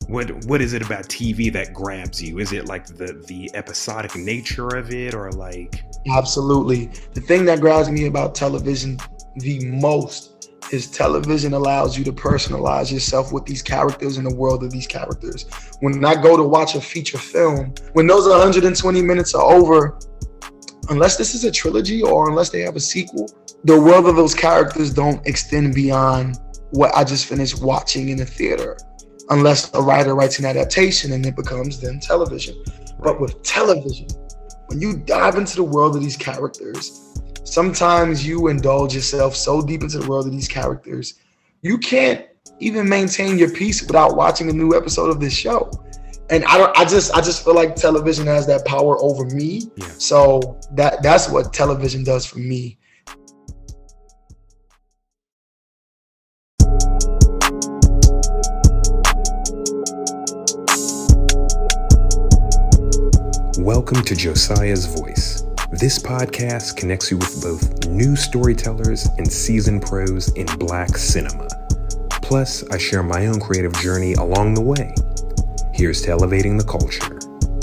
What is it about TV that grabs you? Is it like the episodic nature of it, or like? Absolutely. The thing that grabs me about television the most is television allows you to personalize yourself with these characters in the world of these characters. When I go to watch a feature film, when those 120 minutes are over, unless this is a trilogy or unless they have a sequel, the world of those characters don't extend beyond what I just finished watching in the theater, unless a writer writes an adaptation and it becomes then television. But with television, when you dive into the world of these characters, sometimes you indulge yourself so deep into the world of these characters, you can't even maintain your peace without watching a new episode of this show. And I just feel like television has that power over me. Yeah. So that's what television does for me. Welcome to Josiah's Voice. This podcast connects you with both new storytellers and seasoned pros in Black cinema. Plus, I share my own creative journey along the way. Here's to elevating the culture.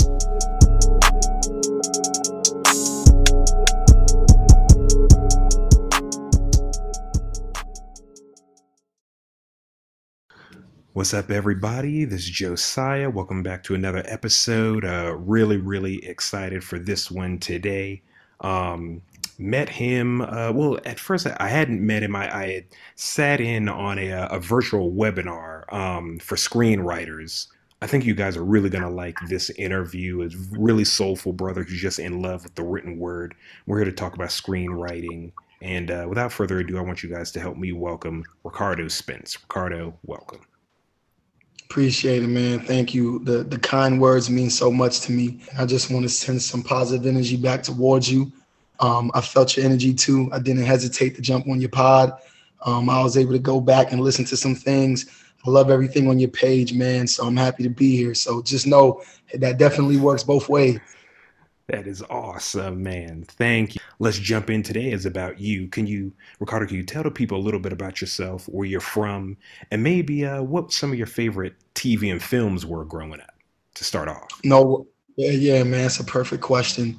What's up, everybody? This is Josiah. Welcome back to another episode. Really excited for this one today. Met him, well, at first I hadn't met him. I had sat in on a virtual webinar for screenwriters. I think you guys are really going to like this interview. It's really soulful brother who's just in love with the written word. We're here to talk about screenwriting. And without further ado, I want you guys to help me welcome Ricardo Spence. Ricardo, welcome. Appreciate it, man. Thank you. The kind words mean so much to me. I just want to send some positive energy back towards you. I felt your energy too. I didn't hesitate to jump on your pod. I was able to go back and listen to some things. I love everything on your page, man. So I'm happy to be here. So just know that definitely works both ways. That is awesome, man. Thank you. Let's jump in. Today is about you. Ricardo, can you tell the people a little bit about yourself, where you're from, and maybe what some of your favorite TV and films were growing up to start off? No, yeah, man. It's a perfect question.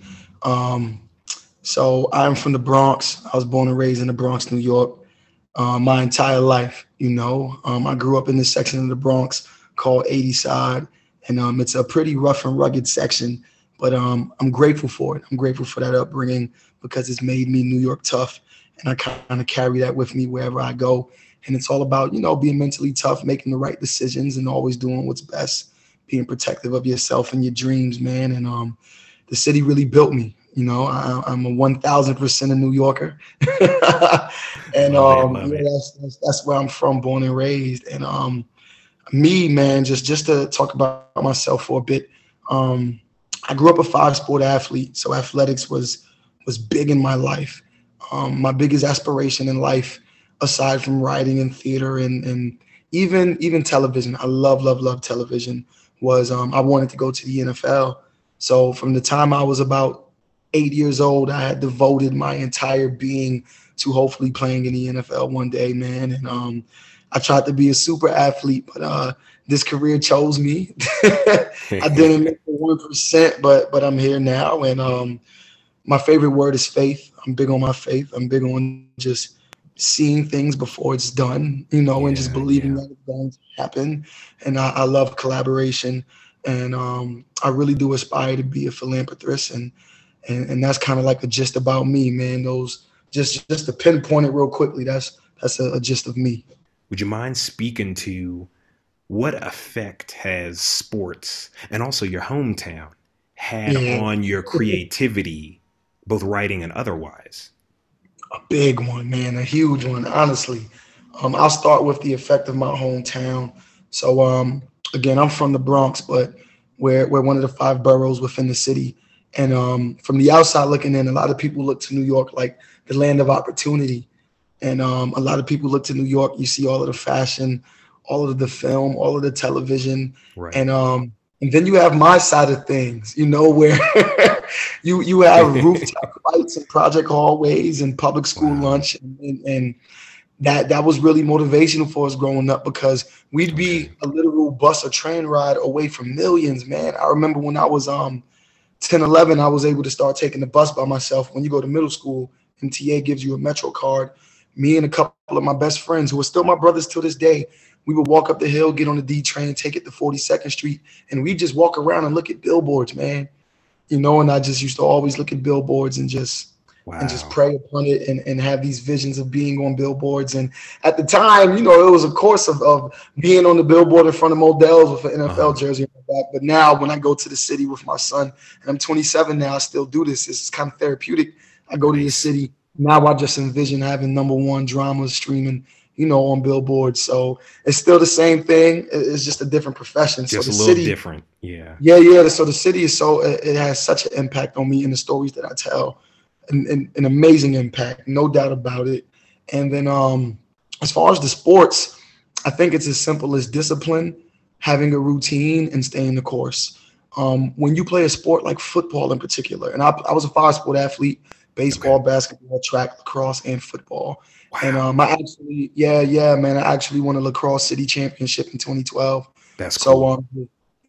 So I'm from the Bronx. I was born and raised in the Bronx, New York, my entire life. I grew up in this section of the Bronx called 80 Side, and it's a pretty rough and rugged section. But I'm grateful for it. I'm grateful for that upbringing because it's made me New York tough. And I kind of carry that with me wherever I go. And it's all about, being mentally tough, making the right decisions and always doing what's best, being protective of yourself and your dreams, man. And the city really built me. I'm a 1,000% a New Yorker. And that's where I'm from, born and raised. And me, man, just to talk about myself for a bit, I grew up a 5-sport athlete, so athletics was big in my life. My biggest aspiration in life, aside from writing and theater and even television, I love television, was I wanted to go to the NFL. So from the time I was about 8 years old, I had devoted my entire being to hopefully playing in the NFL one day, man. And I tried to be a super athlete, but this career chose me. I didn't make the 1%, but I'm here now. And my favorite word is faith. I'm big on my faith. I'm big on just seeing things before it's done, and just believing that it's going to happen. And I love collaboration. And I really do aspire to be a philanthropist. And that's kind of like a gist about me, man. Those just to pinpoint it real quickly, that's a gist of me. Would you mind speaking to what effect has sports and also your hometown had on your creativity, both writing and otherwise? A big one, man, a huge one, honestly. I'll start with the effect of my hometown. So, again, I'm from the Bronx, but we're one of the 5 boroughs within the city. And from the outside looking in, a lot of people look to New York like the land of opportunity. And a lot of people look to New York. You see all of the fashion, all of the film, all of the television. Right. And then you have my side of things, where you have rooftop lights and project hallways and public school lunch. And that was really motivational for us growing up, because we'd be a literal bus or train ride away from millions, man. I remember when I was 10, 11, I was able to start taking the bus by myself. When you go to middle school, MTA gives you a Metro card. Me and a couple of my best friends, who are still my brothers to this day, we would walk up the hill, get on the D train, take it to 42nd Street, and we just walk around and look at billboards, man. You know, and I just used to always look at billboards and just pray upon it, and have these visions of being on billboards. And at the time, you know, it was a course of being on the billboard in front of Modell's with an NFL jersey on my back. But now when I go to the city with my son, and I'm 27 now, I still do this. It's kind of therapeutic. I go to the city. Now I just envision having #1 dramas streaming, you know, on billboards. So it's still the same thing. It's just a different profession. Just so the a little city, different. Yeah. Yeah. So the city is it has such an impact on me in the stories that I tell. An amazing impact, no doubt about it. And then as far as the sports, I think it's as simple as discipline, having a routine, and staying the course. When you play a sport like football in particular, and I was a 5-sport athlete: baseball, basketball, track, lacrosse, and football. Wow. And I actually, man, I actually won a lacrosse city championship in 2012. That's cool. So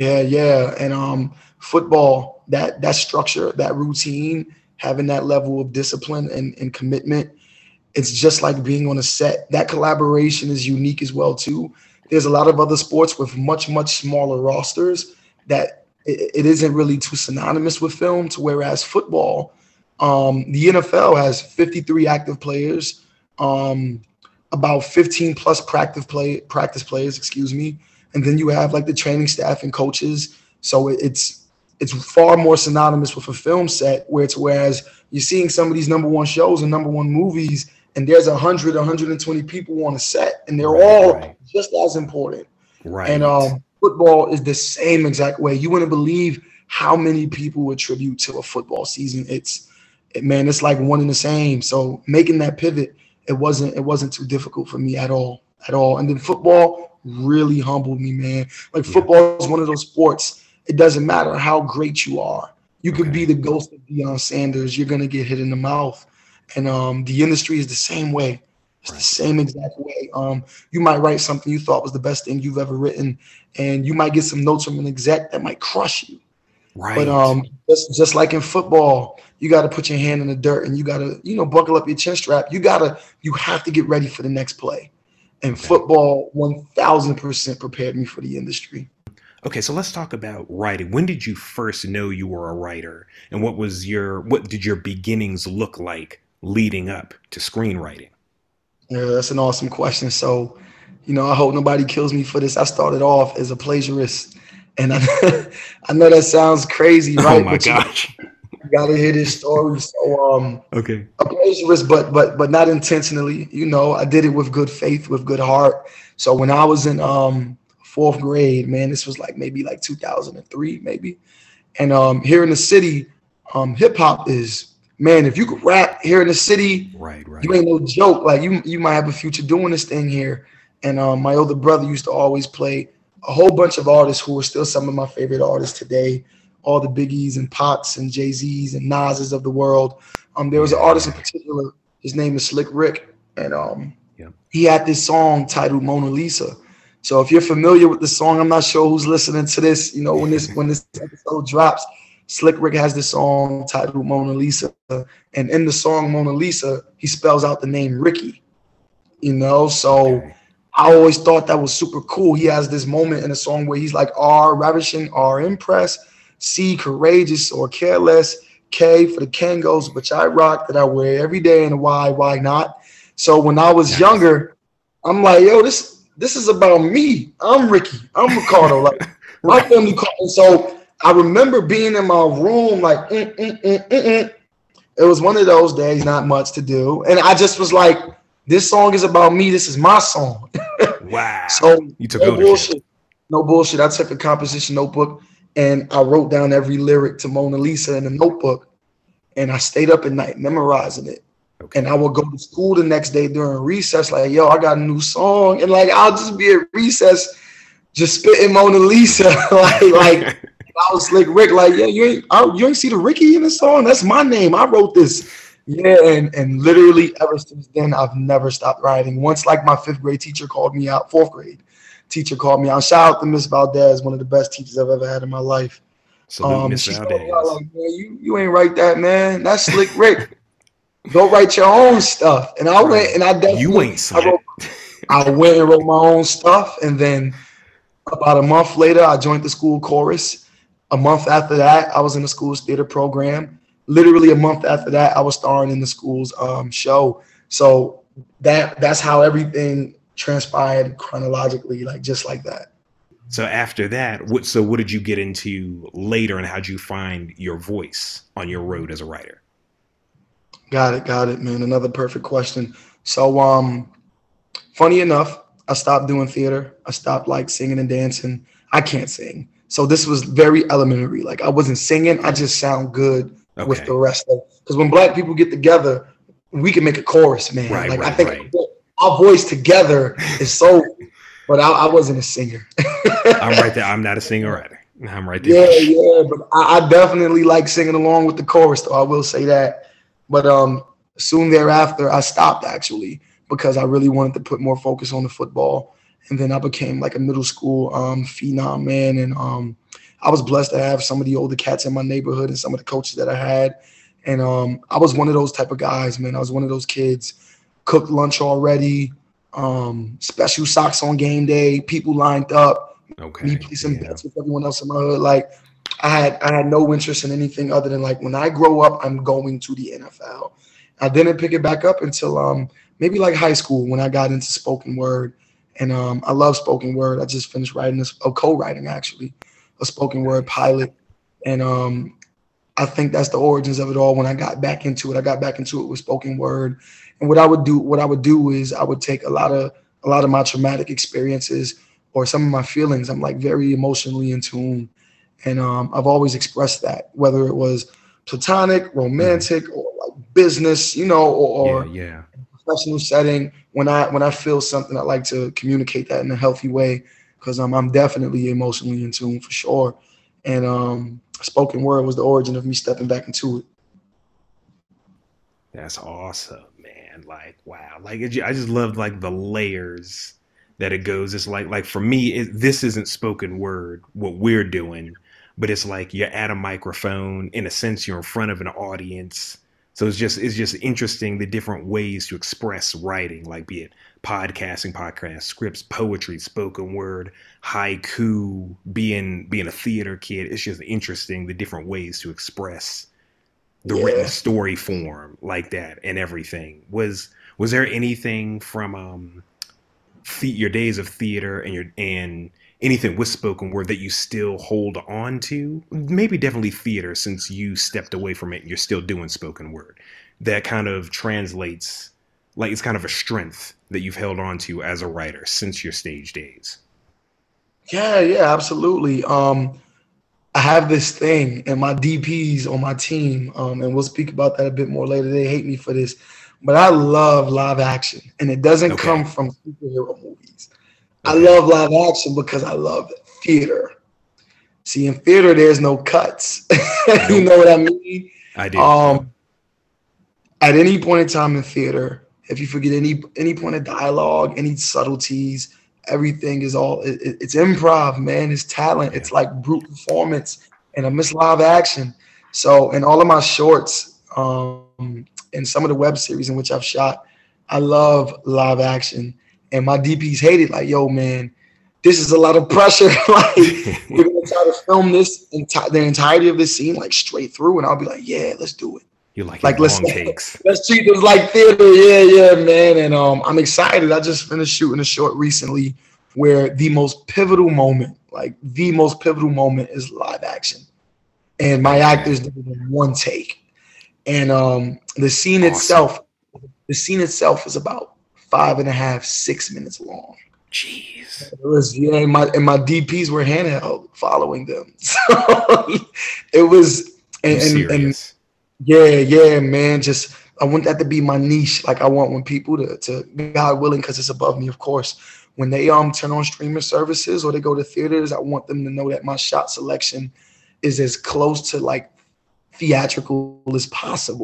and football, that structure, that routine, having that level of discipline and commitment, it's just like being on a set. That collaboration is unique as well too. There's a lot of other sports with much, much smaller rosters that it isn't really too synonymous with film, to whereas football, the NFL has 53 active players, about 15 plus practice players, and then you have like the training staff and coaches. So it's far more synonymous with a film set, whereas you're seeing some of these #1 shows and #1 movies, and there's 100, 120 people on a set, and they're all just as important. Right. And football is the same exact way. You wouldn't believe how many people attribute to a football season. It's like one and the same. So making that pivot, it wasn't too difficult for me at all. And then football really humbled me, man. Like football is one of those sports. It doesn't matter how great you are. You could be the ghost of Deion Sanders. You're going to get hit in the mouth. And the industry is the same way. It's the same exact way. You might write something you thought was the best thing you've ever written, and you might get some notes from an exec that might crush you. Right. But just like in football, you got to put your hand in the dirt, and you got to, buckle up your chin strap. You have to get ready for the next play. And football 1,000% prepared me for the industry. Okay, so let's talk about writing. When did you first know you were a writer, and what did your beginnings look like leading up to screenwriting? Yeah, that's an awesome question. So, I hope nobody kills me for this. I started off as a plagiarist, and I know that sounds crazy, right? Oh my gosh! You gotta hear this story. So, okay, a plagiarist, but not intentionally. I did it with good faith, with good heart. So when I was in 4th grade, man, this was maybe 2003, maybe. And here in the city, hip hop is, man, if you could rap here in the city, right. You ain't no joke. You might have a future doing this thing here. And my older brother used to always play a whole bunch of artists who are still some of my favorite artists today, all the Biggies and Pops and Jay-Z's and Nas's of the world. There was an artist in particular, his name is Slick Rick, and he had this song titled Mona Lisa. So if you're familiar with the song, I'm not sure who's listening to this, when this episode drops, Slick Rick has this song titled Mona Lisa. And in the song Mona Lisa, he spells out the name Ricky, so I always thought that was super cool. He has this moment in the song where he's like, R, ravishing, R, impressed, C, courageous or careless, K for the Kangos, which I rock, that I wear every day, and why not? So when I was younger, I'm like, yo, this is about me. I'm Ricky. I'm Ricardo. My family called me. So I remember being in my room, It was one of those days, not much to do. And I just was like, this song is about me. This is my song. Wow. So you took ownership. No bullshit. I took a composition notebook and I wrote down every lyric to Mona Lisa in a notebook. And I stayed up at night memorizing it. Okay. And I would go to school the next day during recess, yo, I got a new song. And I'll just be at recess just spitting Mona Lisa. I was Slick Rick, yeah, you ain't see the Ricky in the song? That's my name. I wrote this. Yeah, and literally ever since then, I've never stopped writing. Once, like my fifth grade teacher called me out, fourth grade teacher called me out. Shout out to Miss Valdez, one of the best teachers I've ever had in my life. Salute, Miss She called me out Valdez. like, man, you ain't write that, man. That's Slick Rick. Go write your own stuff. And I went Right. and I You definitely ain't slick. I went and wrote my own stuff. And then about a month later, I joined the school chorus. A month after that, I was in the school's theater program. Literally a month after that, I was starring in the school's show. So that's how everything transpired chronologically, like just like that. So after that, what did you get into later, and how'd you find your voice on your road as a writer? Got it, man. Another perfect question. So funny enough, I stopped doing theater. I stopped like singing and dancing. I can't sing. So this was very elementary. Like I wasn't singing. I just sound good with the Okay. rest of. Because when black people get together, we can make a chorus, man. Right, Like I right, think right. our voice together is so. But I wasn't a singer. I'm right there. I'm not a singer writer. I'm right there Yeah, with you. yeah, but I definitely like singing along with the chorus, though I will say that. But soon thereafter, I stopped actually because I really wanted to put more focus on the football, and then I became like a middle school phenom man, and I was blessed to have some of the older cats in my neighborhood and some of the coaches that I had, and I was one of those type of guys, man. I was one of those kids, cooked lunch already, special socks on game day, people lined up me Okay. placing Yeah. bets with everyone else in my hood. Like I had no interest in anything other than like when I grow up, I'm going to the NFL. I didn't pick it back up until maybe like high school when I got into spoken word. And I love spoken word. I just finished writing this, co-writing actually, a spoken word Nice. pilot. And I think that's the origins of it all. When I got back into it, I got back into it with spoken word. And what I would do is I would take a lot of my traumatic experiences or some of my feelings. I'm like very emotionally in tune, and I've always expressed that, whether it was platonic, Hmm. romantic, or like business, Yeah. or Yeah. professional setting. When I feel something, I like to communicate that in a healthy way because I'm definitely emotionally in tune for sure. And spoken word was the origin of me stepping back into it. That's awesome, man. Like, wow. I just love like the layers that it goes. It's like for me, this isn't spoken word what we're doing, but it's like you're at a microphone. In a sense, you're in front of an audience. So it's just interesting the different ways to express writing, like be it podcasting, podcast scripts, poetry, spoken word, haiku, being a theater kid. It's just interesting the different ways to express the written Yeah. story form like that and everything. Was there anything from your days of theater and anything with spoken word that you still hold on to? Maybe definitely theater, since you stepped away from it and you're still doing spoken word. That kind of translates, like it's kind of a strength that you've held on to as a writer since your stage days. Yeah, yeah, absolutely. I have this thing, and my DPs on my team, and we'll speak about that a bit more later. They hate me for this, but I love live action, and it doesn't come Okay. from superhero movies. I Okay. love live action because I love theater. See, in theater, there's no cuts. You Nope. know what I mean? I do. Um, at any point in time in theater, if you forget any point of dialogue, any subtleties, everything is it's improv, man. It's talent. Yeah. It's like brute performance, and I miss live action. So in all of my shorts, and some of the web series in which I've shot, I love live action. And my DPs hate it. Like, yo, man, this is a lot of pressure. Like, we're gonna try to film the entirety of this scene like straight through, and I'll be like, yeah, let's do it. You like it Like let's long takes. let's treat this like theater. Yeah, yeah, man. And I'm excited. I just finished shooting a short recently where the most pivotal moment is live action. And my Okay. actors did it in one take. And Awesome. the scene itself is about 5.5, 6 minutes long. Jeez. It was, yeah, and my DPs were handheld following them. So it was You and serious? yeah, yeah, man. Just I want that to be my niche. Like I want when people to God willing, because it's above me, of course. When they turn on streaming services or they go to theaters, I want them to know that my shot selection is as close to like theatrical as possible.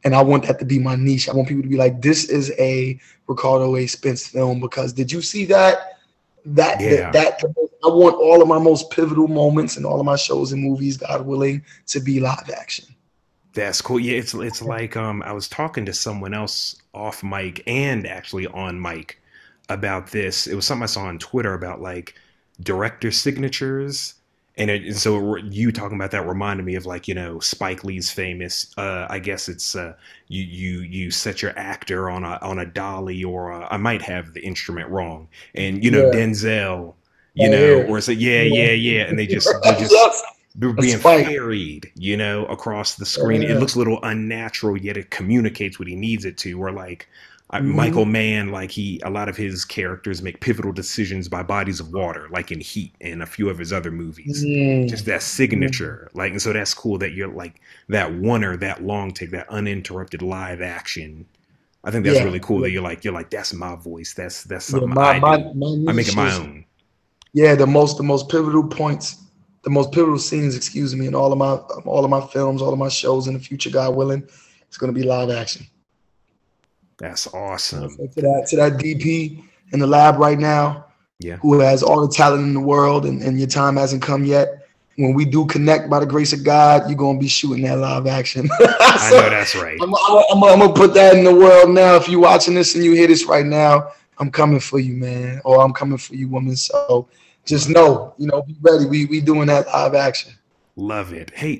And I want that to be my niche. I want people to be like, this is a Ricardo A. Spence film because did you see that? Yeah. I want all of my most pivotal moments and all of my shows and movies, God willing, to be live action. That's cool. Yeah, it's like I was talking to someone else off mic and actually on mic about this. It was something I saw on Twitter about like director signatures. And so you talking about that reminded me of like, Spike Lee's famous I guess it's you set your actor on a dolly or I might have the instrument wrong. And Yeah, Denzel, right here. or say Yeah. yeah, and they just Yes, they're a being Spike. ferried, across the screen. It Yeah. looks a little unnatural, yet it communicates what he needs it to. Or like Michael Hmm. Mann, like a lot of his characters make pivotal decisions by bodies of water, like in Heat and a few of his other movies. Just that signature, like, and so that's cool that you're like that one or that long take, that uninterrupted live action. I think that's Yeah, really cool yeah, that you're like that's my voice. That's yeah. something I do. My I make it niche my is own. yeah the most pivotal points, the most pivotal scenes, excuse me, in all of my films, all of my shows in the future, God willing, it's gonna be live action. That's So awesome. to that DP in the lab right now, Yeah. who has all the talent in the world, and your time hasn't come yet. When we do connect by the grace of God, you're gonna be shooting that live action. I know So that's right. I'm gonna put that in the world now. If you're watching this and you hear this right now, I'm coming for you, man, or I'm coming for you, woman. So just Love it. know, be ready. We doing that live action. Love it. Hey,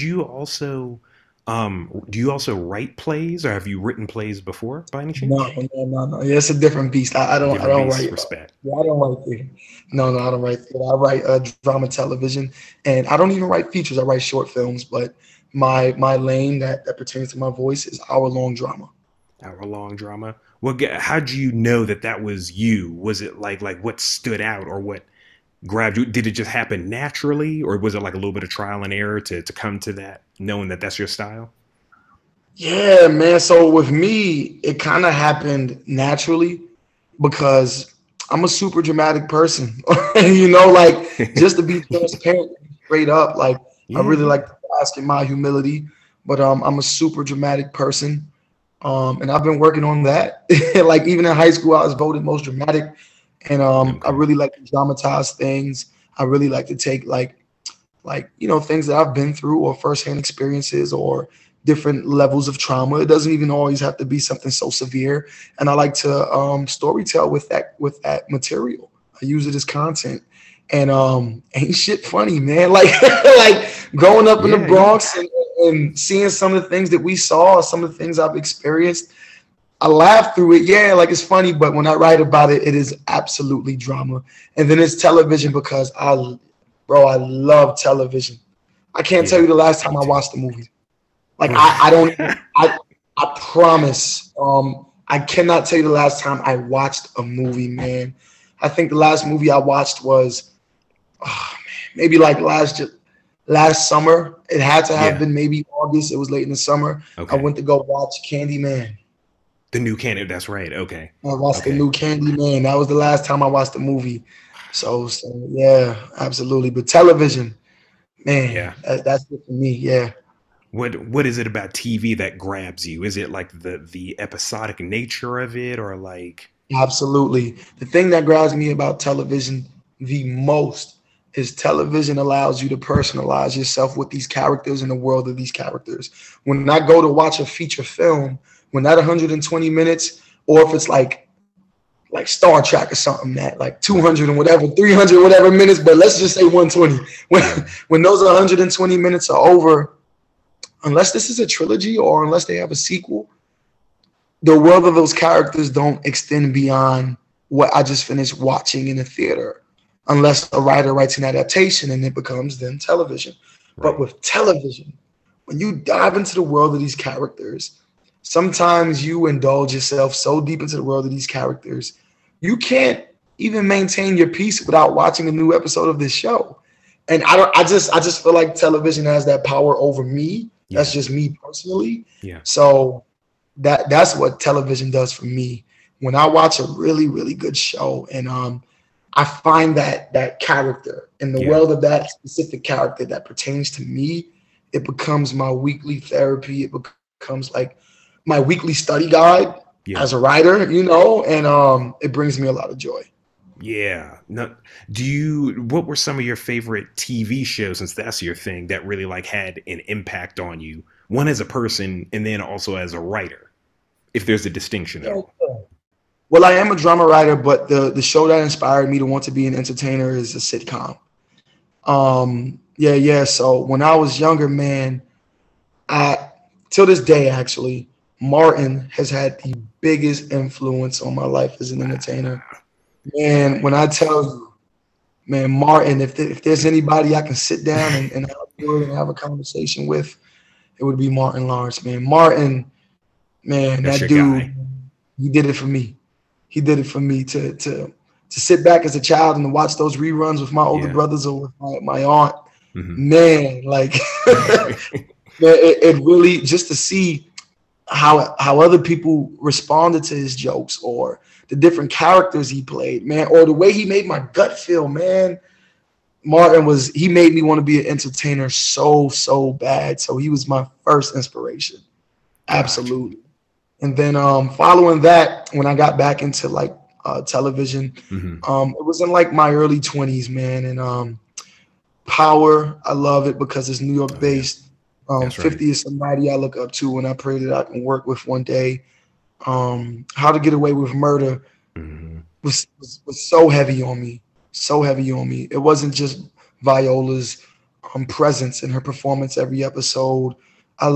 do you also write plays or have you written plays before by any chance? No. Yeah, it's a different beast. I Different don't beasts, write. respect. Yeah, I don't write theater. No, I don't write theater. I write drama, television, and I don't even write features. I write short films. But my lane that pertains to my voice is hour long drama. Hour long drama. Well, how'd you know that that was you? Was it like what stood out or what grabbed you? Did it just happen naturally or was it like a little bit of trial and error to come to that, knowing that that's your style? Yeah, man. So with me, it kind of happened naturally because I'm a super dramatic person. Like just to be transparent, straight up, like I Yeah, really yeah. like to ask in my humility, but I'm a super dramatic person. And I've been working on that. Like even in high school, I was voted most dramatic, and I Okay. really like to dramatize things. I really like to take things that I've been through or firsthand experiences or different levels of trauma. It doesn't even always have to be something so severe. And I like to storytell with that material. I use it as content. And ain't shit funny, man. Like like growing up in the Yeah, yeah. Bronx and seeing some of the things that we saw, some of the things I've experienced, I laugh through it. Yeah, like it's funny, but when I write about it, it is absolutely drama. And then it's television because I love television. I can't tell Yeah. you the last time Me I too. watched a movie. Like I don't I promise. I cannot tell you the last time I watched a movie, man. I think the last movie I watched was maybe like last summer. It had to have Yeah. been maybe August. It was late in the summer. I Okay. went to go watch Candyman. The new candidate. That's right. Okay. I watched the Okay. new Candyman. That was the last time I watched the movie. So yeah, absolutely. But television, man, Yeah. that's it for me. Yeah, What is it about TV that grabs you? Is it like the episodic nature of it or like absolutely. The thing that grabs me about television the most is television allows you to personalize yourself with these characters in the world of these characters. When I go to watch a feature film, when that 120 minutes, or if it's like Star Trek or something that like right. 200 and whatever, 300 whatever minutes, but let's just say 120. When Yeah. when those 120 minutes are over, unless this is a trilogy or unless they have a sequel, the world of those characters don't extend beyond what I just finished watching in the theater, unless a writer writes an adaptation and it becomes then television. But Right. with television, when you dive into the world of these characters, sometimes you indulge yourself so deep into the world of these characters, you can't even maintain your peace without watching a new episode of this show. And I just feel like television has that power over me. That's Yeah. just me personally. Yeah. So that's what television does for me. When I watch a really, really good show and I find that character in the Yeah. world of that specific character that pertains to me, it becomes my weekly therapy. It becomes like my weekly study guide as a writer, and it brings me a lot of joy. Yeah. No, what were some of your favorite TV shows, since that's your thing, that really like had an impact on you? One as a person and then also as a writer, if there's a distinction at all. Well, I am a drama writer, but the show that inspired me to want to be an entertainer is a sitcom. So when I was younger, man, till this day, actually, Martin has had the biggest influence on my life as an entertainer. Man, when I tell you, man, Martin, if there's anybody I can sit down and have a conversation with, it would be Martin Lawrence, man. Martin, man, that's that dude, guy. He did it for me. He did it for me to sit back as a child and to watch those reruns with my older brothers or with my aunt. Mm-hmm. Man, like it really, just to see how other people responded to his jokes or the different characters he played, man, or the way he made my gut feel, man. Martin he made me want to be an entertainer so bad. So he was my first inspiration. Absolutely. And then following that, when I got back into like television, it was in like my early 20s, man. And Power, I love it because it's New York based. 50 is somebody I look up to and I pray that I can work with one day. How to Get Away with Murder was so heavy on me. So heavy on me. It wasn't just Viola's presence in her performance every episode. I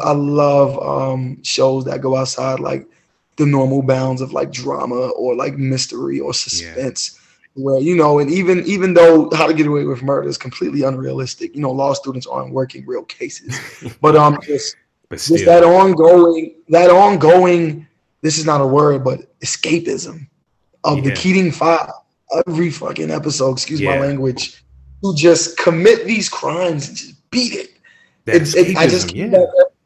love shows that go outside like the normal bounds of like drama or like mystery or suspense. Where, and even though How to Get Away with Murder is completely unrealistic, law students aren't working real cases, but just that ongoing, this is not a word, but escapism of the Keating Five, every fucking episode, excuse my language, to just commit these crimes and just beat it. I just came back,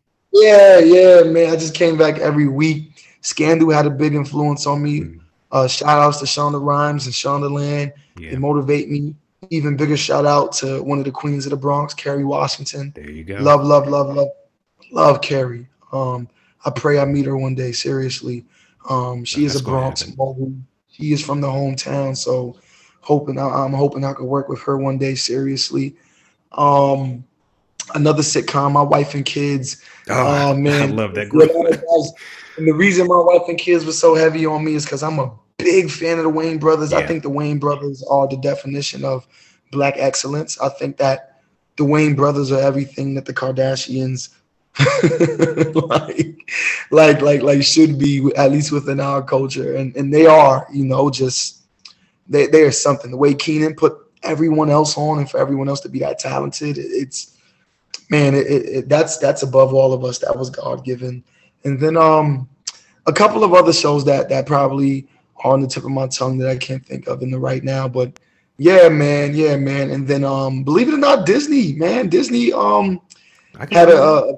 man. I just came back every week. Scandal had a big influence on me. Shout outs to Shonda Rhimes and Shondaland. They motivate me. Even bigger shout out to one of the queens of the Bronx, Kerry Washington. There you go. Love Kerry. I pray I meet her one day. Seriously. She is a Bronx mogul. She is from the hometown. So I'm hoping I could work with her one day. Seriously. Another sitcom, My Wife and Kids. Oh man, I love that group. And the reason My Wife and Kids was so heavy on me is because I'm a big fan of the Wayne brothers. I think the Wayne brothers are the definition of Black excellence. I think that the Wayne brothers are everything that the Kardashians like should be, at least within our culture. And they are, just they are something. The way Kenan put everyone else on and for everyone else to be that talented, that's above all of us. That was God-given. And then a couple of other shows that probably are on the tip of my tongue that I can't think of in the right now. But yeah, man. And then believe it or not, Disney, man. Disney had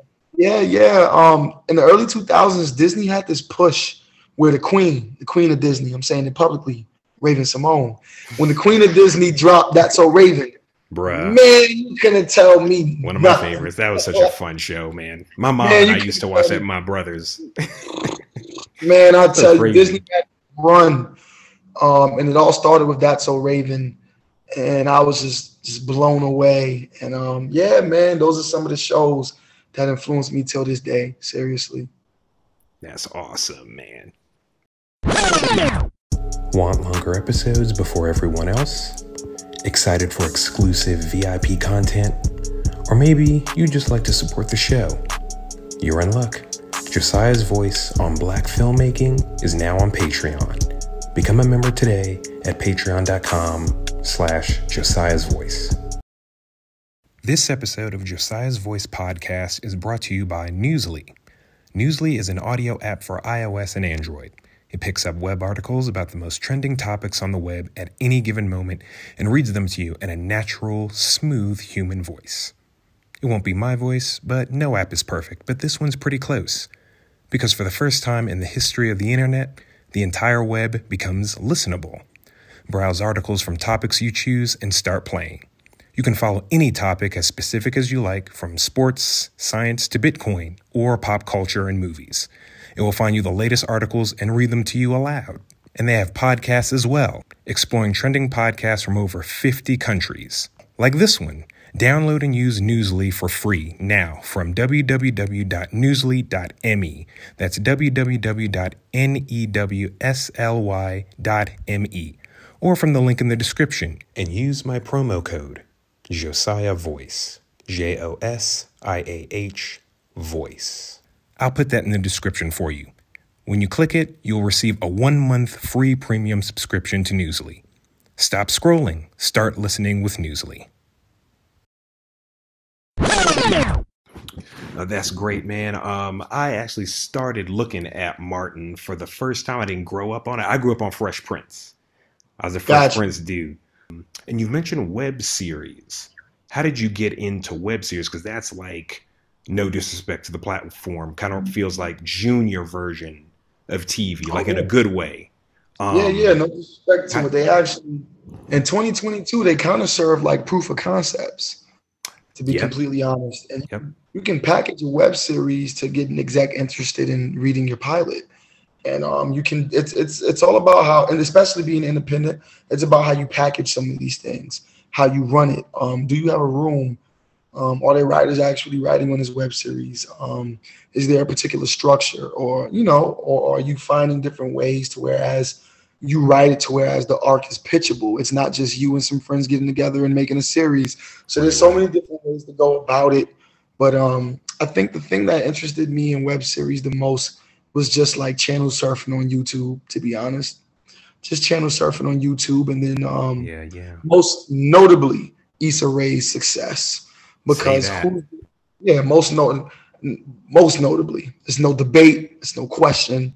in the early 2000s, Disney had this push where the queen of Disney, I'm saying it publicly, Raven-Symoné, when the queen of Disney dropped That's So Raven, bruh, man, you couldn't tell me one of my favorites. That was such a fun show, man. My mom and I used to watch that with my brothers. Man, I'll tell you, Disney had to run. And it all started with That's So Raven. And I was just blown away. And man, those are some of the shows that influenced me till this day. Seriously. That's awesome, man. Want longer episodes before everyone else? Excited for exclusive VIP content? Or maybe you just like to support the show? You're in luck. Josiah's Voice on Black Filmmaking is now on Patreon. Become a member today at patreon.com/Josiah's Voice. This episode of Josiah's Voice podcast is brought to you by Newsly. Newsly is an audio app for iOS and Android. It picks up web articles about the most trending topics on the web at any given moment and reads them to you in a natural, smooth human voice. It won't be my voice, but no app is perfect, but this one's pretty close. Because for the first time in the history of the internet, the entire web becomes listenable. Browse articles from topics you choose and start playing. You can follow any topic as specific as you like, from sports, science to Bitcoin, or pop culture and movies. It will find you the latest articles and read them to you aloud. And they have podcasts as well, exploring trending podcasts from over 50 countries. Like this one. Download and use Newsly for free now from www.newsly.me. That's www.newsly.me. Or from the link in the description and use my promo code, Josiah Voice. JOSIAH Voice. I'll put that in the description for you. When you click it, you'll receive a 1-month free premium subscription to Newsly. Stop scrolling. Start listening with Newsly. That's great, man. I actually started looking at Martin for the first time. I didn't grow up on it. I grew up on Fresh Prince. I was a Fresh Prince dude. And you mentioned web series. How did you get into web series? Because that's like, no disrespect to the platform, kind of feels like junior version of TV, like in a good way. No disrespect to it. They actually, in 2022, they kind of serve like proof of concepts, to be completely honest. And you can package a web series to get an exec interested in reading your pilot. And you can, it's all about how, and especially being independent, it's about how you package some of these things, how you run it. Do you have a room? Are there writers actually writing on this web series? Is there a particular structure, or are you finding different ways to whereas you write it to whereas the arc is pitchable? It's not just you and some friends getting together and making a series. So there's so many different ways to go about it. But I think the thing that interested me in web series the most was just like channel surfing on YouTube, to be honest. Just channel surfing on YouTube, and then most notably Issa Rae's success. Because most notably, there's no debate, there's no question.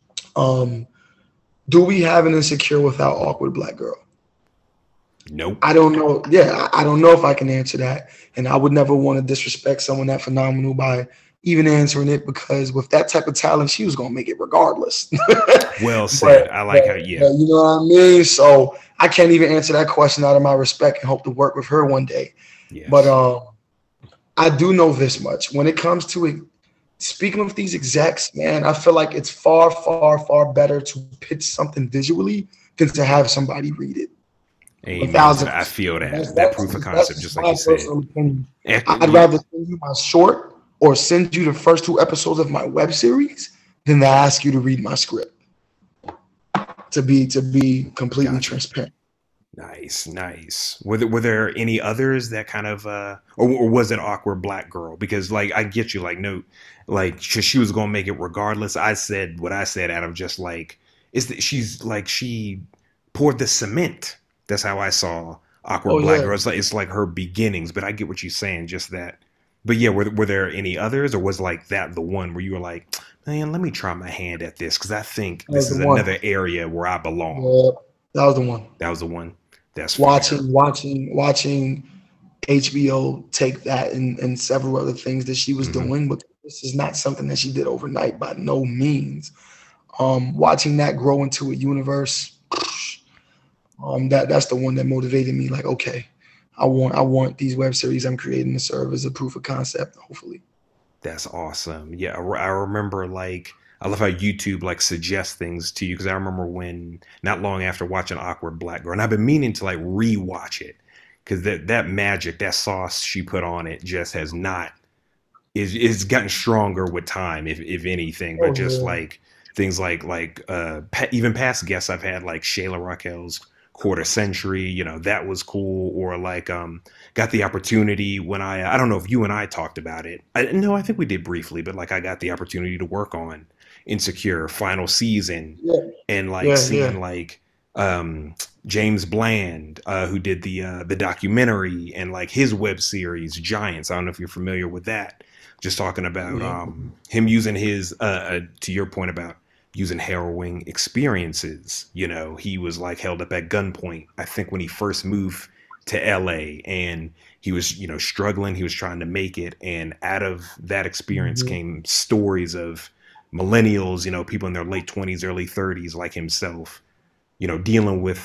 Do we have an Insecure without Awkward Black Girl? Nope. I don't know. Yeah, I don't know if I can answer that. And I would never want to disrespect someone that phenomenal by even answering it, because with that type of talent, she was going to make it regardless. Well said. I like how, you know what I mean? So I can't even answer that question out of my respect and hope to work with her one day. Yes. But I do know this much. When it comes to it, speaking with these execs, man, I feel like it's far, far, far better to pitch something visually than to have somebody read it. Amen. I feel that proof of concept, just like you said. I'd rather send you my short or send you the first 2 episodes of my web series than to ask you to read my script. To be completely transparent. Nice. Were there any others that kind of, or was it Awkward Black Girl? Because like, I get you, like, no, like, she was going to make it regardless. I said what I said out of just like, she's like, she poured the cement. That's how I saw Awkward Black Girl. It's like her beginnings, but I get what you're saying, just that. But yeah, were there any others, or was like that the one where you were like, man, let me try my hand at this, because I think this is another area where I belong. Yeah, that was the one. That was the one. That's watching HBO take that and several other things that she was doing, but this is not something that she did overnight by no means. Watching that grow into a universe, that's the one that motivated me. Like, okay, I want these web series I'm creating to serve as a proof of concept, hopefully. That's awesome. Yeah, I remember, like, I love how YouTube like suggests things to you, because I remember when not long after watching Awkward Black Girl, and I've been meaning to like rewatch it, because that magic, that sauce she put on it just has not is gotten stronger with time, if anything. But just like things like even past guests I've had, like Shayla Raquel's Quarter Century, that was cool. Or like got the opportunity when I don't know if you and I talked about it. I think we did briefly, but like I got the opportunity to work on Insecure final season, and like seeing like James Bland, who did the documentary, and like his web series Giants. I don't know if you're familiar with that. Just talking about him using his to your point about using harrowing experiences. He was like held up at gunpoint, I think, when he first moved to LA, and he was, struggling. He was trying to make it. And out of that experience came stories of millennials, people in their late 20s, early 30s, like himself, dealing with,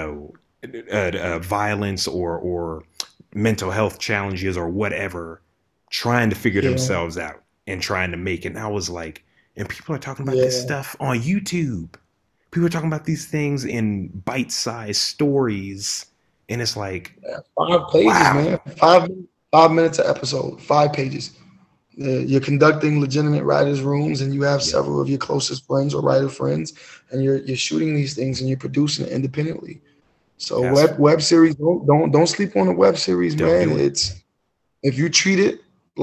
violence or mental health challenges or whatever, trying to figure themselves out and trying to make it. And I was like, and people are talking about this Yeah. stuff on YouTube. People are talking about these things in bite-sized stories, and it's like, 5 pages, wow. man. 5 minutes an episode. 5 pages. You're conducting legitimate writers' rooms, and you have Yep, several of your closest friends or writer friends, and you're shooting these things and you're producing it independently. So that's web series, don't sleep on a web series, don't man. do it. It's if you treat it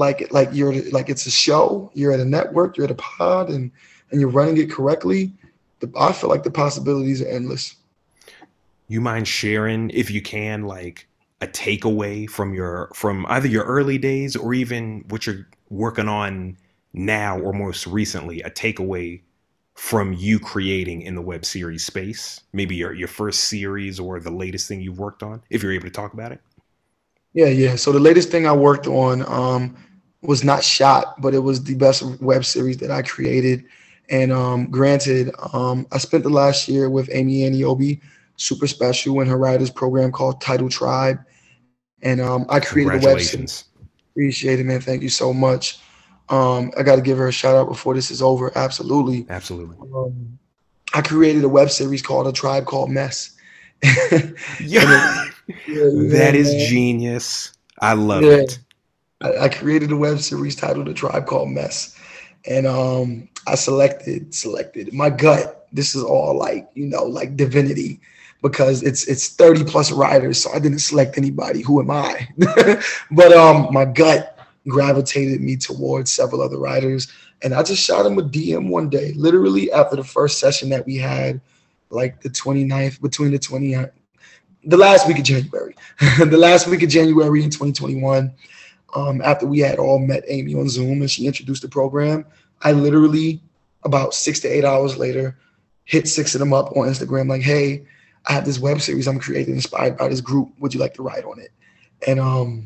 like it's a show, you're at a network, you're at a pod, and you're running it correctly. I feel like the possibilities are endless. You mind sharing, if you can, like a takeaway from either your early days or even what you're working on now or most recently, a takeaway from you creating in the web series space? Maybe your first series or the latest thing you've worked on, if you're able to talk about it. Yeah, yeah. So the latest thing I worked on was not shot, but it was the best web series that I created. And granted, I spent the last year with Amy Aniobi, super special, in her writers program called Title Tribe. And I created a web series. Congratulations. Appreciate it, man. Thank you so much. I got to give her a shout out before this is over. Absolutely. Absolutely. I created a web series called A Tribe Called Mess. And Yeah. yeah, That is man. genius. I love Yeah. it. I created a web series titled A Tribe Called Mess. And I selected my gut. This is all like, like divinity, because it's 30 plus writers. So I didn't select anybody. Who am I? But my gut gravitated me towards several other writers. And I just shot him a DM one day, literally after the first session that we had, like the 29th, between the 20, the last week of January, the last week of January in 2021. After we had all met Amy on Zoom and she introduced the program, I literally, about 6 to 8 hours later, hit six of them up on Instagram like, hey, I have this web series I'm creating inspired by this group. Would you like to write on it? And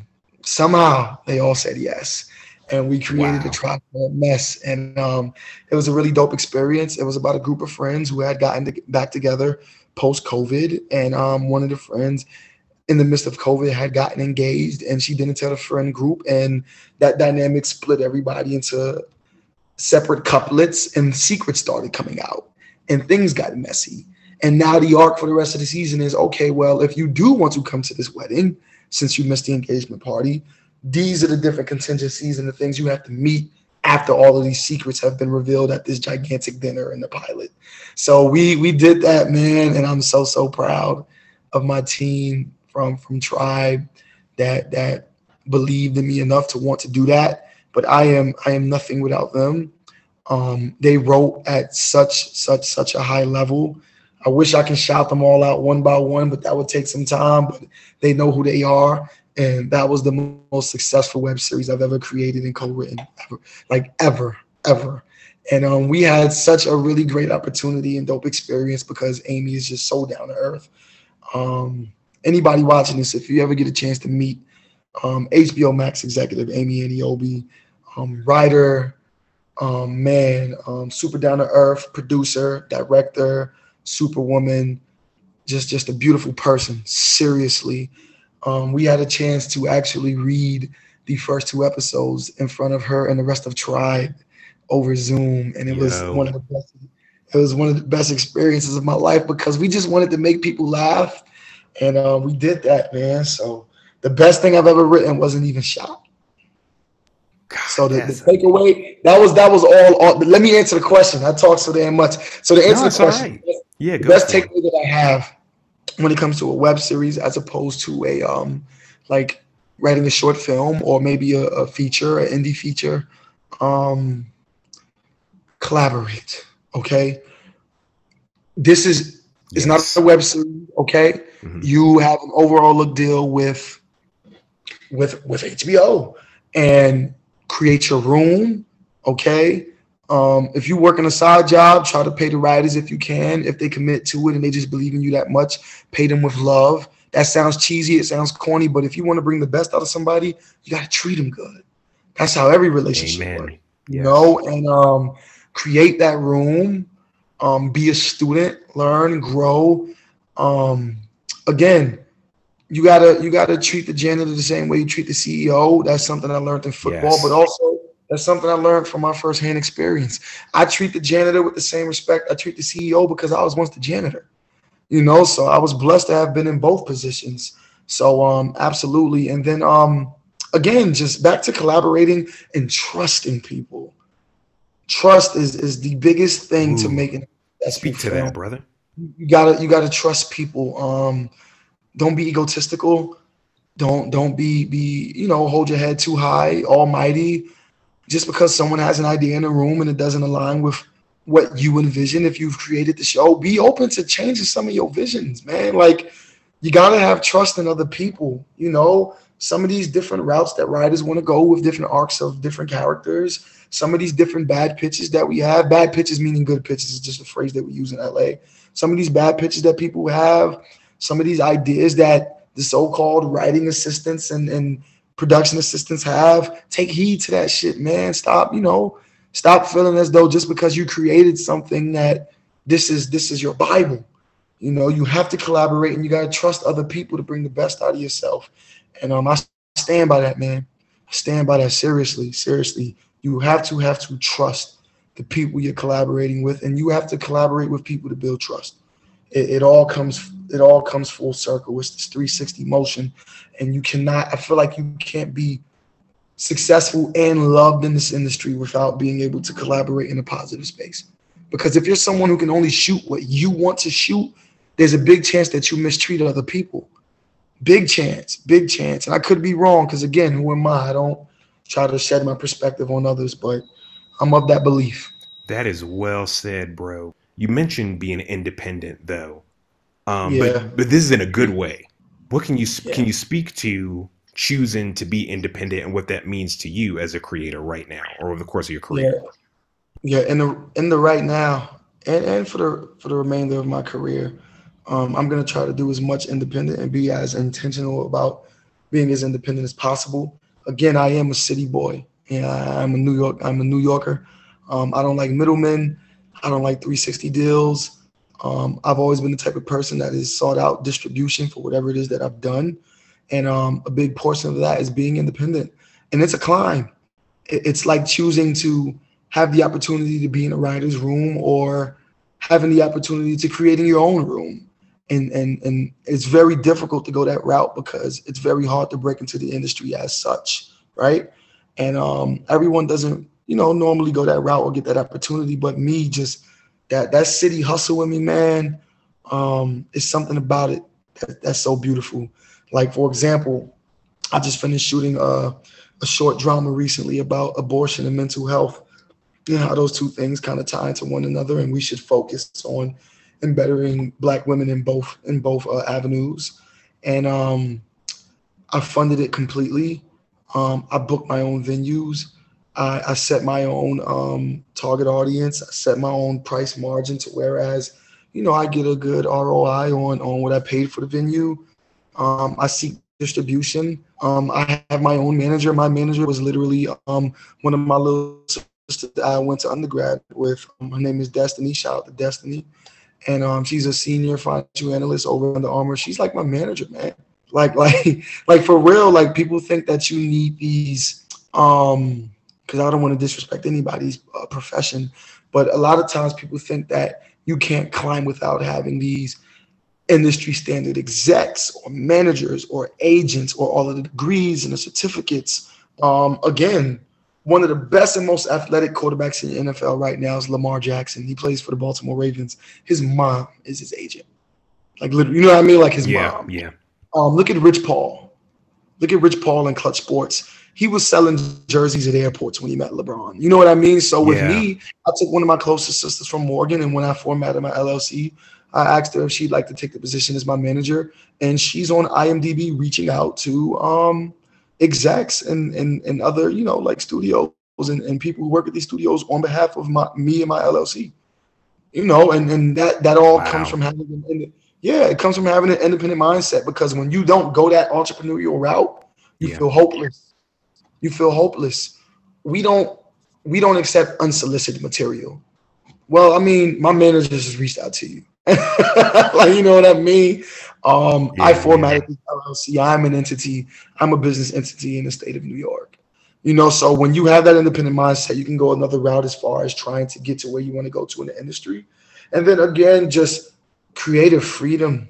somehow they all said yes. And we created a Wow. Tribe Called Mess. And it was a really dope experience. It was about a group of friends who had gotten back together post-COVID. And one of the friends in the midst of COVID had gotten engaged, and she didn't tell the friend group, and that dynamic split everybody into separate couplets, and secrets started coming out, and things got messy. And now the arc for the rest of the season is, okay, well, if you do want to come to this wedding, since you missed the engagement party, these are the different contingencies and the things you have to meet after all of these secrets have been revealed at this gigantic dinner in the pilot. So we did that, man, and I'm so proud of my team from Tribe that believed in me enough to want to do that. But I am nothing without them. They wrote at such a high level. I wish I can shout them all out one by one, but that would take some time. But they know who they are, and that was the most successful web series I've ever created and co-written, ever, like ever. And we had such a really great opportunity and dope experience because Amy is just so down to earth. Anybody watching this, if you ever get a chance to meet HBO Max executive Amy Aniobi, writer, super down to earth, producer, director, superwoman, just a beautiful person. Seriously, we had a chance to actually read the first two episodes in front of her and the rest of Tribe over Zoom, and it was Yo. one of the best. It was one of the best experiences of my life because we just wanted to make people laugh, and we did that, man. So the best thing I've ever written wasn't even shot. God, So the that's takeaway, that was all. Let me answer the question. I talk so damn much. So to no, answer the it's all question, right. Yeah, the go best for it. takeaway that I have when it comes to a web series, as opposed to a like writing a short film or maybe a feature, an indie feature, um, collaborate. Okay, this is it's not a Yes. web series. Okay, Hmm. you have an overall look deal with HBO and create your room. Okay. If you work in a side job, try to pay the writers if you can. If they commit to it and they just believe in you that much, pay them with love. That sounds cheesy, it sounds corny, but if you want to bring the best out of somebody, you got to treat them good. That's how every relationship works, Amen. Yes. and create that room, be a student, learn, grow. Um, Again, you gotta treat the janitor the same way you treat the CEO. That's something I learned in football, but Yes. also That's something I learned from my firsthand experience. I treat the janitor with the same respect I treat the CEO because I was once the janitor. So I was blessed to have been in both positions. So absolutely. And then again, just back to collaborating and trusting people. Trust is the biggest thing to Ooh, make an successful speak to that, film. brother. You gotta trust people. Don't be egotistical. Don't be hold your head too high, almighty. Just because someone has an idea in a room and it doesn't align with what you envision, if you've created the show, be open to changing some of your visions, man. Like, you gotta have trust in other people. Some of these different routes that writers want to go with different arcs of different characters. Some of these different bad pitches that we have. Bad pitches meaning good pitches is just a phrase that we use in LA. Some of these bad pitches that people have. Some of these ideas that the so-called writing assistants and production assistants have. Take heed to that shit, man. Stop feeling as though just because you created something that this is your Bible. You have to collaborate and you got to trust other people to bring the best out of yourself. And I stand by that, man. I stand by that seriously, seriously. You have to trust the people you're collaborating with, and you have to collaborate with people to build trust. It all comes full circle. It's this 360 motion, and you cannot. I feel like you can't be successful and loved in this industry without being able to collaborate in a positive space. Because if you're someone who can only shoot what you want to shoot, there's a big chance that you mistreat other people. Big chance, big chance. And I could be wrong because, again, who am I? I don't try to shed my perspective on others, but I'm of that belief. That is well said, bro. You mentioned being independent, though, Yeah, but this is in a good way. What yeah, can you speak to choosing to be independent and what that means to you as a creator right now or over the course of your yeah, career? yeah. In the right now, and for the remainder of my career, I'm gonna try to do as much independent and be as intentional about being as independent as possible. Again, I am a city boy, and I'm a New Yorker. I don't like middlemen. I don't like 360 deals. I've always been the type of person that has sought out distribution for whatever it is that I've done, and a big portion of that is being independent. And it's a climb. It's like choosing to have the opportunity to be in a writer's room or having the opportunity to creating your own room. And it's very difficult to go that route because it's very hard to break into the industry as such, right? And everyone doesn't, normally go that route or get that opportunity. But me, just that city hustle in me, man, is something about it that's so beautiful. Like, for example, I just finished shooting a short drama recently about abortion and mental health. How those two things kind of tie into one another, and we should focus on and bettering Black women in both avenues. And I funded it completely. I booked my own venues. I set my own target audience. I set my own price margin to whereas, I get a good ROI on what I paid for the venue. I seek distribution. I have my own manager. My manager was literally one of my little sisters that I went to undergrad with. Her name is Destiny. Shout out to Destiny. And she's a senior financial analyst over Under Armour. She's like my manager, man. Like for real. Like, people think that you need these, because I don't want to disrespect anybody's profession, but a lot of times people think that you can't climb without having these industry standard execs or managers or agents or all of the degrees and the certificates. Again, one of the best and most athletic quarterbacks in the NFL right now is Lamar Jackson. He plays for the Baltimore Ravens. His mom is his agent. Like, literally, you know what I mean? Like, his Yeah, mom. yeah, Look at Rich Paul. Look at Rich Paul in Clutch Sports. He was selling jerseys at airports when he met LeBron. You know what I mean? So with yeah. me, I took one of my closest sisters from Morgan, and when I formatted my LLC, I asked her if she'd like to take the position as my manager, and she's on IMDb reaching out to execs and other, like studios and people who work at these studios on behalf of me and my LLC. And that all comes Wow. from having yeah, it comes from having an independent mindset, because when you don't go that entrepreneurial route, you Yeah. feel hopeless. You feel hopeless. We don't we don't accept unsolicited material. Well, I mean, my manager just reached out to you. Like, you know what I mean? I Yeah, yeah. formatted the LLC. I'm an entity. I'm a business entity in the state of New York. You know, so when you have that independent mindset, you can go another route as far as trying to get to where you want to go to in the industry. And then again, just creative freedom.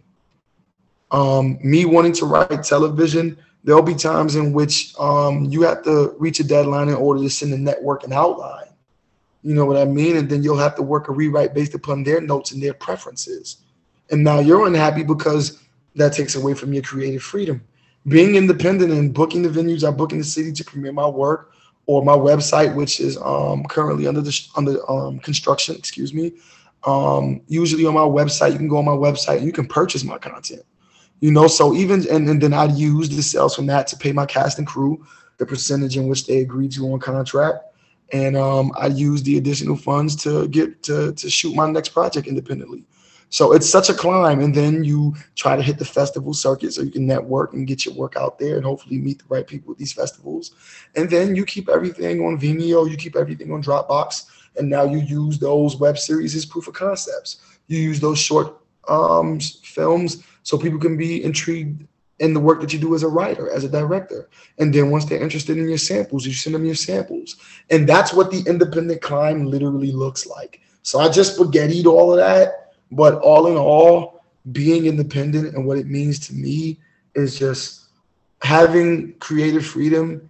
Me wanting to write television, there'll be times in which you have to reach a deadline in order to send the network an outline. You know what I mean? And then you'll have to work a rewrite based upon their notes and their preferences. And now you're unhappy because that takes away from your creative freedom. Being independent and booking the venues I book in the city to premiere my work, or my website, which is currently under construction, excuse me. Usually on my website, you can go on my website and you can purchase my content. You know, so even and then I'd use the sales from that to pay my cast and crew the percentage in which they agreed to on contract, and I use the additional funds to get to shoot my next project independently. So it's such a climb, and then you try to hit the festival circuit so you can network and get your work out there and hopefully meet the right people at these festivals. And then you keep everything on Vimeo, you keep everything on Dropbox, and now you use those web series as proof of concepts. You use those short films so people can be intrigued in the work that you do as a writer, as a director. And then once they're interested in your samples, you send them your samples. And that's what the independent climb literally looks like. So I just spaghettied all of that, but all in all, being independent and what it means to me is just having creative freedom,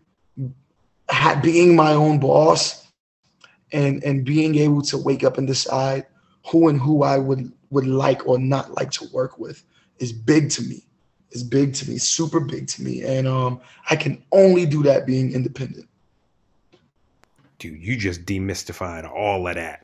being my own boss, and being able to wake up and decide who I would like or not like to work with is big to me. It's big to me, super big to me. And I can only do that being independent. Dude, you just demystified all of that.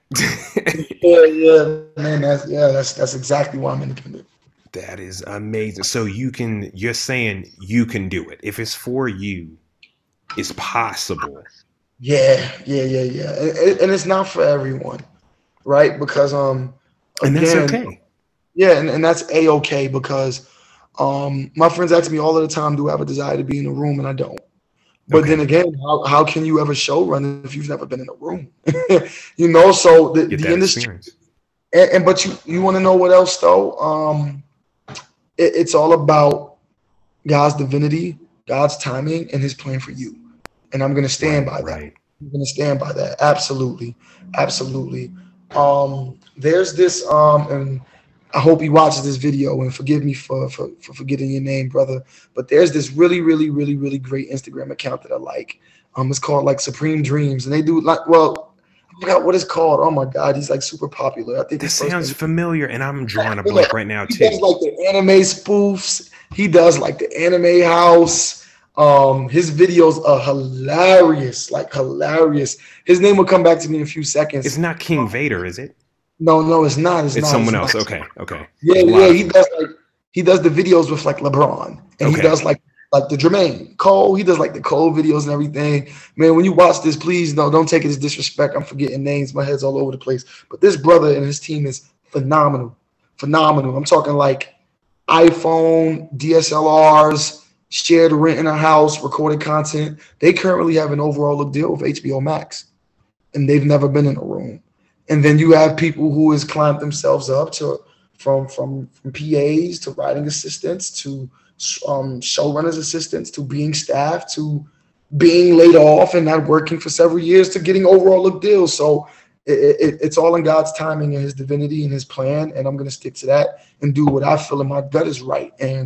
Yeah, man. That's exactly why I'm independent. That is amazing. So you're saying you can do it. If it's for you, it's possible. Yeah. And it's not for everyone, right? Because and that's okay. Yeah, and that's a-okay, because my friends ask me all of the time, do I have a desire to be in a room? And I don't. But then again, how can you ever show run if you've never been in a room? You know, so the industry. But you want to know what else though? It's all about God's divinity, God's timing, and His plan for you. And I'm gonna stand by that. I'm gonna stand by that. Absolutely. There's this and I hope he watches this video, and forgive me for forgetting your name, brother. But there's this really great Instagram account that I like. It's called like Supreme Dreams, and they do like, well, I forgot what it's called. Oh my God, he's like super popular. I think this sounds familiar, and I'm drawing a blank right now too. He does like the anime spoofs. He does like the anime house. His videos are hilarious, like hilarious. His name will come back to me in a few seconds. It's not King Vader, is it? No, it's not. It's not. Someone else. Okay. Yeah. He does the videos with like LeBron, and he does like the Jermaine Cole. He does like the Cole videos and everything. Man, when you watch this, please don't take it as disrespect. I'm forgetting names. My head's all over the place. But this brother and his team is phenomenal. I'm talking like iPhone, DSLRs, shared rent in a house, recorded content. They currently have an overall look deal with HBO Max, and they've never been in a room. And then you have people who has climbed themselves up to from PAs to writing assistants to showrunners assistants to being staff to being laid off and not working for several years to getting overall look deals. So it's all in God's timing and His divinity and His plan. And I'm going to stick to that and do what I feel in my gut is right. And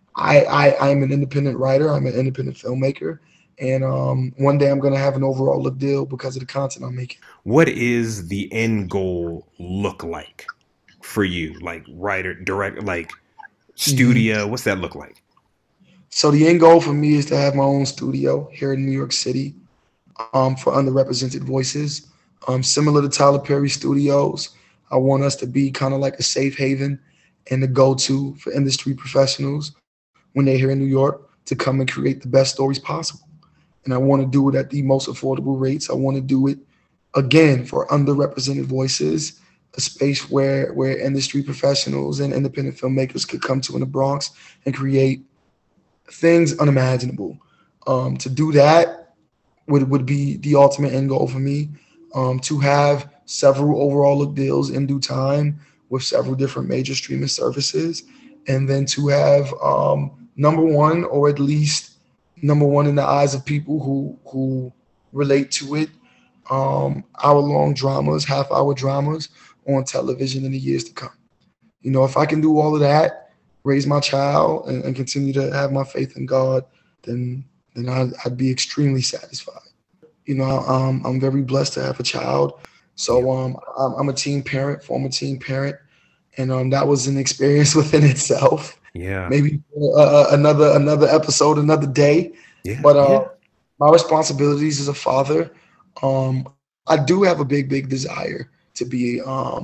I'm an independent writer. I'm an independent filmmaker. And one day I'm going to have an overall look deal because of the content I'm making. What is the end goal look like for you? Like writer, direct, like studio? What's that look like? So the end goal for me is to have my own studio here in New York City for underrepresented voices. Similar to Tyler Perry Studios, I want us to be kind of like a safe haven and the go-to for industry professionals when they're here in New York to come and create the best stories possible. And I want to do it at the most affordable rates. I want to do it, again, for underrepresented voices, a space where industry professionals and independent filmmakers could come to in the Bronx and create things unimaginable. To do that would be the ultimate end goal for me, to have several overall look deals in due time with several different major streaming services, and then to have number one, or at least number one in the eyes of people who relate to it. Hour-long dramas, half-hour dramas on television in the years to come. If I can do all of that, raise my child, and continue to have my faith in God, then I'd be extremely satisfied. I'm very blessed to have a child. Yeah. So I'm a teen parent, former teen parent, and that was an experience within itself. Yeah. Maybe another episode, another day. Yeah. But Yeah. my responsibilities as a father, um, I do have a big desire to be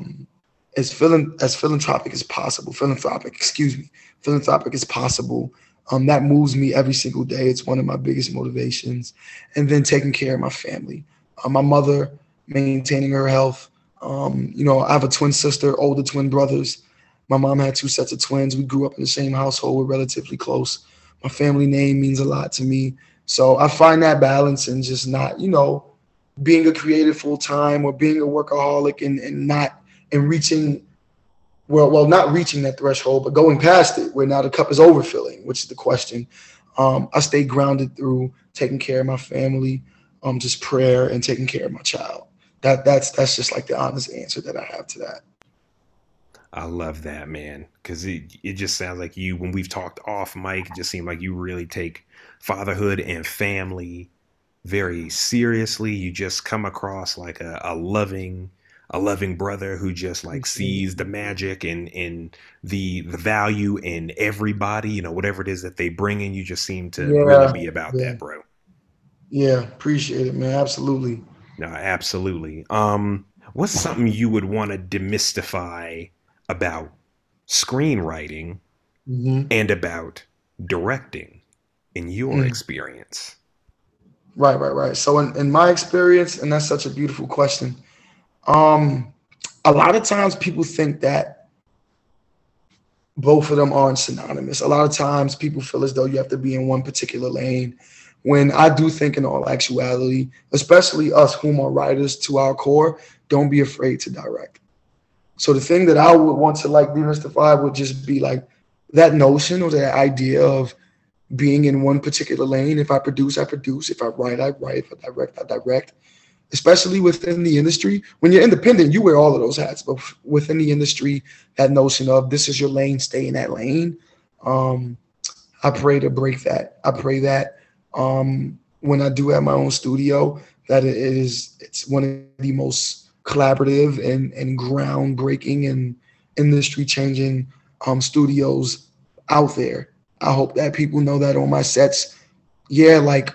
as philanthropic as possible. Philanthropic as possible. That moves me every single day. It's one of my biggest motivations. And then taking care of my family, my mother, maintaining her health. I have a twin sister, older twin brothers. My mom had two sets of twins. We grew up in the same household. We're relatively close. My family name means a lot to me. So I find that balance in just not, being a creative full time or being a workaholic and not and reaching not reaching that threshold, but going past it where now the cup is overfilling, which is the question. I stay grounded through taking care of my family, just prayer and taking care of my child. That's just like the honest answer that I have to that. I love that, man, because it just sounds like you, when we've talked off mic, it just seemed like you really take fatherhood and family very seriously. You just come across like a loving brother who just like sees the magic and the value in everybody, whatever it is that they bring in. You just seem to really Yeah, be about yeah, that, bro. yeah. Appreciate it, man. Absolutely. No, absolutely. What's something you would want to demystify about screenwriting Hmm. and about directing in your experience? Right. So in my experience, and that's such a beautiful question. Um, a lot of times people think that both of them aren't synonymous. A lot of times people feel as though you have to be in one particular lane. When I do think in all actuality, especially us whom are writers to our core, don't be afraid to direct. So the thing that I would want to like demystify would just be like that notion or that idea of being in one particular lane. If I produce, I produce. If I write, I write. If I direct, I direct. Especially within the industry, when you're independent, you wear all of those hats. But within the industry, that notion of this is your lane, stay in that lane. Um, I pray to break that. I pray that when I do have my own studio, that it's one of the most collaborative and groundbreaking and industry changing studios out there. I hope that people know that on my sets, yeah, like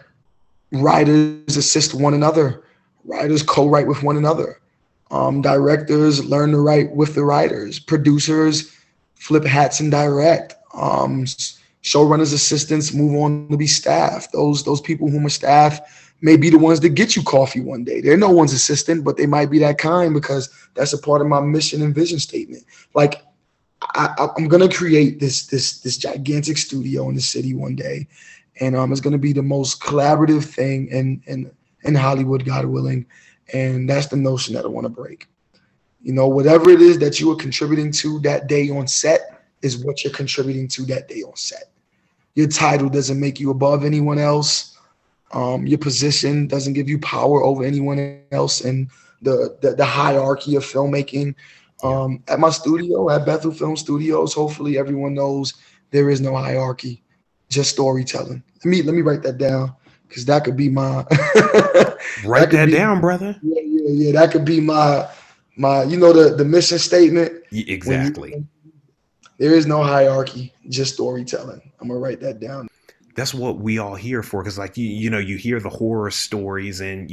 writers assist one another, writers co-write with one another, directors learn to write with the writers, producers flip hats and direct, showrunners assistants move on to be staff. Those people whom are staff may be the ones that get you coffee one day. They're no one's assistant, but they might be that kind because that's a part of my mission and vision statement. Like I'm gonna create this gigantic studio in the city one day, and it's gonna be the most collaborative thing in Hollywood, God willing, and that's the notion that I want to break. Whatever it is that you are contributing to that day on set is what you're contributing to that day on set. Your title doesn't make you above anyone else. Your position doesn't give you power over anyone else in the hierarchy of filmmaking. Yeah. At my studio, at Bethel Film Studios, hopefully everyone knows there is no hierarchy, just storytelling. Let me write that down because that could be my Write that down, brother. yeah. That could be my the mission statement. Exactly. There is no hierarchy, just storytelling. I'm gonna write that down. That's what we all here for, because like you hear the horror stories and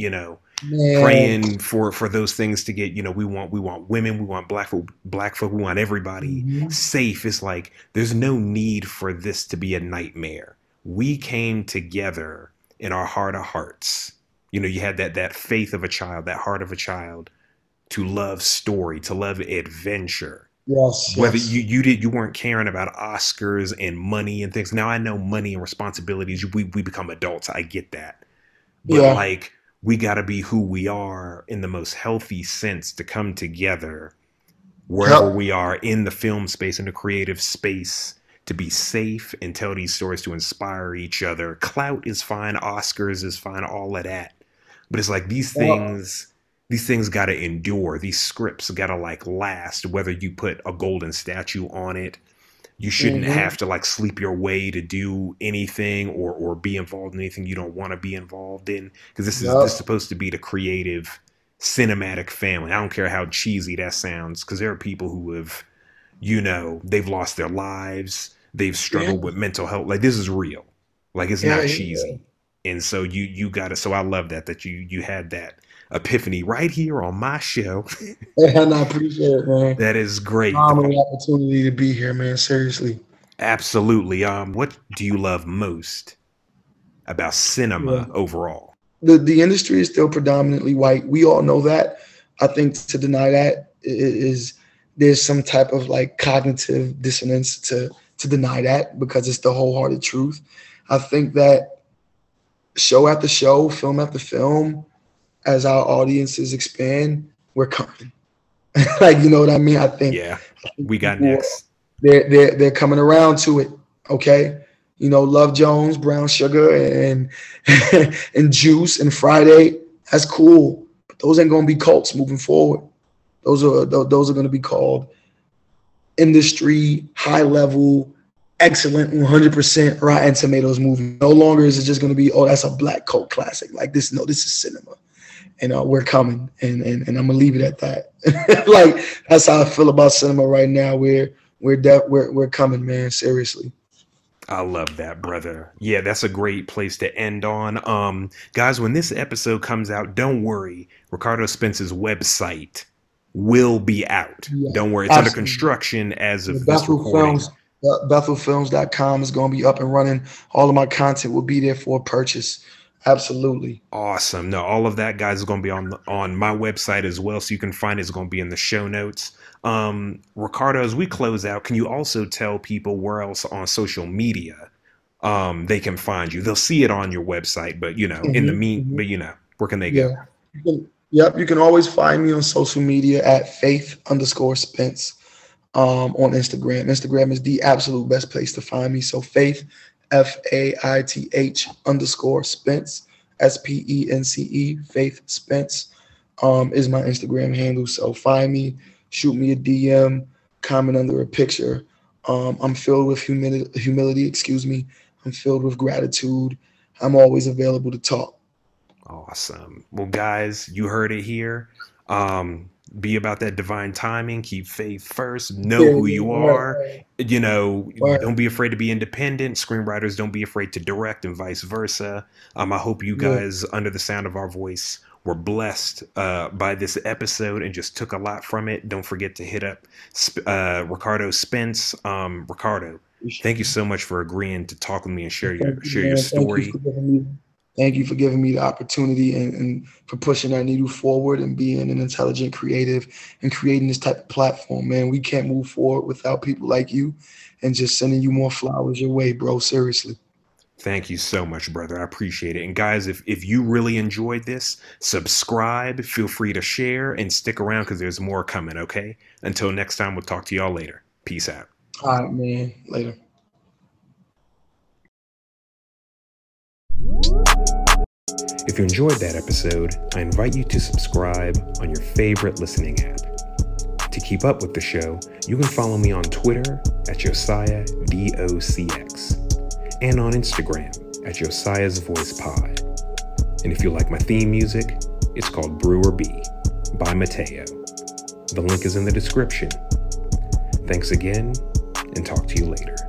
Man. praying for those things to get, we want women, we want black folk, we want everybody Mhm. safe. It's like there's no need for this to be a nightmare. We came together in our heart of hearts. You had that faith of a child, that heart of a child, to love story, to love adventure. Whether Yes. you weren't caring about Oscars and money and things. Now I know money and responsibilities, we become adults, I get that. But Yeah. like, we got to be who we are in the most healthy sense, to come together wherever Yep. we are in the film space, in the creative space, to be safe and tell these stories to inspire each other. Clout is fine, Oscars is fine, all of that. But it's like these things got to endure. These scripts got to like last, whether you put a golden statue on it. You shouldn't have to like sleep your way to do anything or be involved in anything you don't want to be involved in. Because this is supposed to be the creative cinematic family. I don't care how cheesy that sounds, because there are people who have, they've lost their lives. They've struggled with mental health. Like, this is real. Like, it's not cheesy. And so you got to, so I love that you had that epiphany right here on my show. And I appreciate it, man. That is great. I'm an opportunity to be here, man. Seriously. Absolutely. What do you love most about cinema overall? The industry is still predominantly white. We all know that. I think to deny that is there's some type of like cognitive dissonance to deny that, because it's the wholehearted truth. I think that show after show, film after film, as our audiences expand, we're coming. Like, you know what I mean? I think we got next. They're coming around to it. Okay. Love Jones, Brown Sugar, and and Juice and Friday. That's cool. But those ain't gonna be cults moving forward. Those are going to be called industry, high level, excellent, 100% Rotten Tomatoes movie. No longer is it just going to be, oh, that's a black cult classic. Like this, no, this is cinema. And we're coming, and I'm gonna leave it at that. Like, that's how I feel about cinema right now. We're coming, man. Seriously. I love that, brother. Yeah, that's a great place to end on. Guys, when this episode comes out, don't worry. Ricardo Spence's website will be out. Yeah, don't worry. It's under construction as of this recording. BethelFilms.com is going to be up and running. All of my content will be there for purchase. Absolutely. Awesome. No, all of that, guys, is going to be on my website as well, so you can find it. It's going to be in the show notes. Ricardo, as we close out, can you also tell people where else on social media they can find you? They'll see it on your website, but in the where can they go? You can always find me on social media at Faith_Spence on Instagram. Instagram is the absolute best place to find me. So Faith, FAITH_Spence, SPENCE, Faith Spence is my Instagram handle. So find me, shoot me a DM, comment under a picture. I'm filled with humility. I'm filled with gratitude. I'm always available to talk. Awesome. Well, guys, you heard it here. Be about that divine timing. Keep faith first. Know who you are. Don't be afraid to be independent. Screenwriters, don't be afraid to direct, and vice versa. I hope you guys, under the sound of our voice, were blessed by this episode and just took a lot from it. Don't forget to hit up Ricardo Spence. Ricardo, thank you so much for agreeing to talk with me and share your story. Thank you for giving me the opportunity and for pushing that needle forward and being an intelligent creative and creating this type of platform, man. We can't move forward without people like you, and just sending you more flowers your way, bro. Seriously. Thank you so much, brother. I appreciate it. And guys, if you really enjoyed this, subscribe, feel free to share, and stick around because there's more coming, okay? Until next time, we'll talk to y'all later. Peace out. All right, man. Later. If you enjoyed that episode, I invite you to subscribe on your favorite listening app. To keep up with the show, you can follow me on Twitter at Josiah DOCX and on Instagram at Josiah's Voice Pod. And if you like my theme music, it's called Brewer B by Mateo. The link is in the description. Thanks again, and talk to you later.